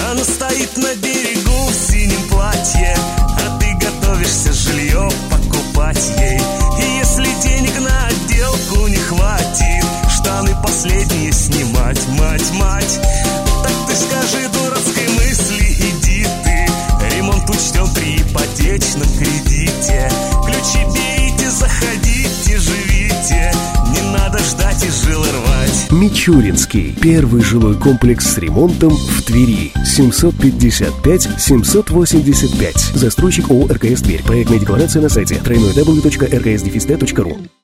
Она стоит на берегу в синем платье, а ты готовишься жилье покупать ей. И если денег на отделку не хватит, штаны последние снимать, мать. Так ты скажи дурацкой мысли, иди ты. Ремонт учтем при ипотечном кредите. Ключи берите, заходите, живите. Не надо ждать и жилы рвать. Мичуринский. Первый жилой комплекс с ремонтом в Твери. 755-785. Застройщик ООО «РКС Тверь». Проектная декларация на сайте www.rksdefist.ru.